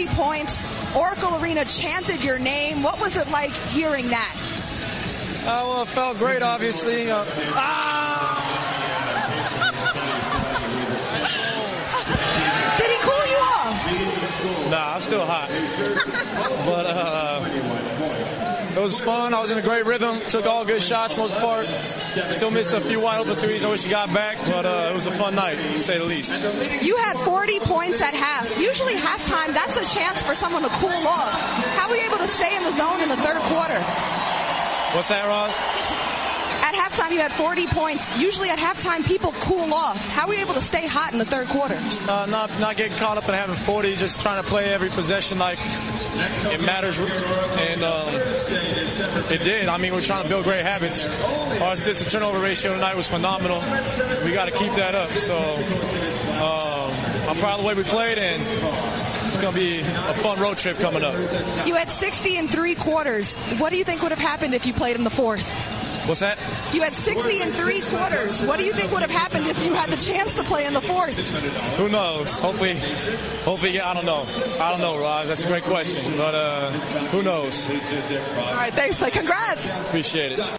40 points. Oracle Arena chanted your name. What was it like hearing that? Well, it felt great, obviously. Did he cool you off? Nah, I'm still hot. But it was fun. I was in a great rhythm. Took all good shots most part. Still missed a few wide open threes. I wish he got back, but it was a fun night, to say the least. You had 40 points at half. Usually halftime, that's a chance for someone to cool off. How were you able to stay in the zone in the third quarter? What's that, Roz? At halftime, you had 40 points. Usually at halftime, people cool off. How were you able to stay hot in the third quarter? Not getting caught up in having 40, just trying to play every possession like it matters. And it did. I mean, we're trying to build great habits. Our assist to turnover ratio tonight was phenomenal. We got to keep that up. So I'm proud of the way we played, and it's going to be a fun road trip coming up. You had 60 in 3 quarters. What do you think would have happened if you played in the fourth? What's that? You had 60 in 3 quarters. What do you think would have happened if you had the chance to play in the fourth? Who knows? Hopefully, I don't know. I don't know, Raj. That's a great question, but who knows? All right, thanks. Congrats. Appreciate it.